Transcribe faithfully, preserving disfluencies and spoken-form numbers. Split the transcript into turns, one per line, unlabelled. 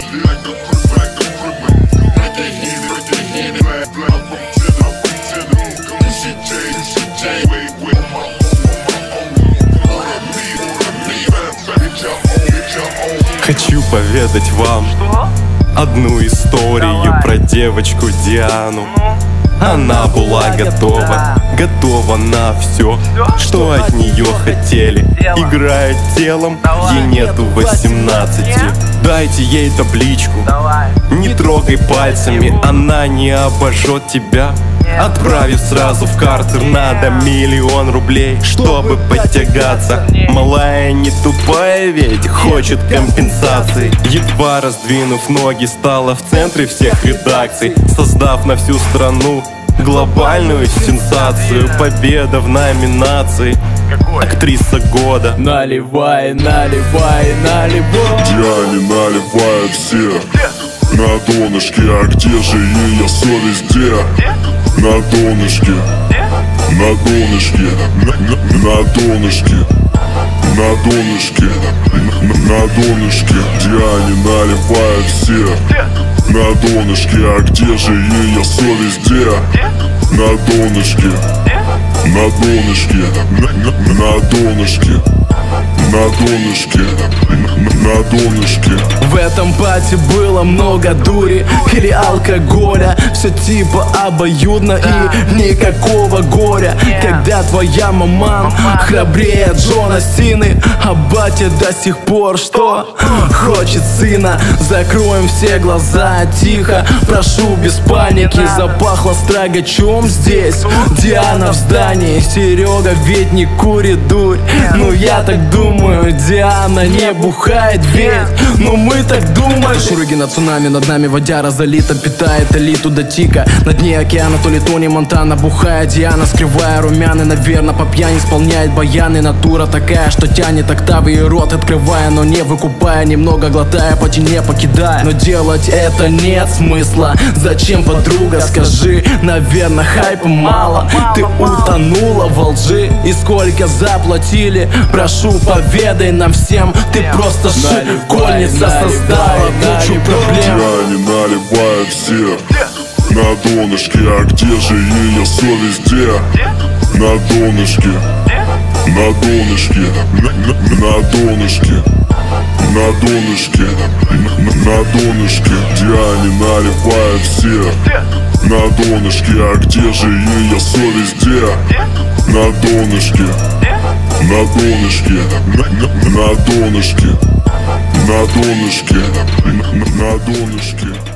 Хочу поведать вам одну историю про девочку Диану. Она была готова, готова на все, что от нее хотели. Играет телом, ей нету восемнадцати. Дайте ей табличку, не трогай пальцами, она не обожжет тебя. Отправив сразу в картер, надо миллион рублей, чтобы подтягаться. Малая не тупая, ведь хочет компенсации. Едва раздвинув ноги, стала в центре всех редакций, создав на всю страну глобальную сенсацию. Победа в номинации актриса года.
Наливай, наливай, наливай.
Диане наливают все на донышке, а где же ее совесть, где? На донышке, на донышке, на, на, на донышке, на донышке, на, на донышке. Диане наливают все на донышке, а где же ее совесть, где? На донышке, на донышке, на, на, на донышке, на донышке, на, на донышке.
В этом пати было много дури или алкоголя, все типа обоюдно и никакого горя. Когда твоя маман храбрее Джона Сины, а батя до сих пор что? Хочет сына. Закроем все глаза тихо, прошу без паники. Запахло строгачом здесь, Диана в здании. Серега ведь не курит дурь, ну я так думаю, Диана не бухает ведь, ну мы так думаем. Шуруги на цунами, над нами водяра залита, питает элиту до тика. На дне океана то ли Тони Монтана, бухая Диана, скрывая румяны. Наверно, по пьяни исполняет баяны. Натура такая, что тянет октавы и рот открывая, но не выкупая, немного глотая, почти не покидая. Но делать это нет смысла. Зачем, подруга, скажи? Наверно, хайпа мало. Ты утонула во лжи. И сколько заплатили? Прошу, поведай нам всем. Ты просто школьница, создала кучу проблем.
Диане наливают все на донышке, а где же ее совесть, где? На донышке, на донышке, на, на, на донышке, на донышке, на, на донышке. Диане наливают все на донышке, а где же ее совесть, где? На донышке, на донышке, на, на, на донышке, на донышке, на, на донышке.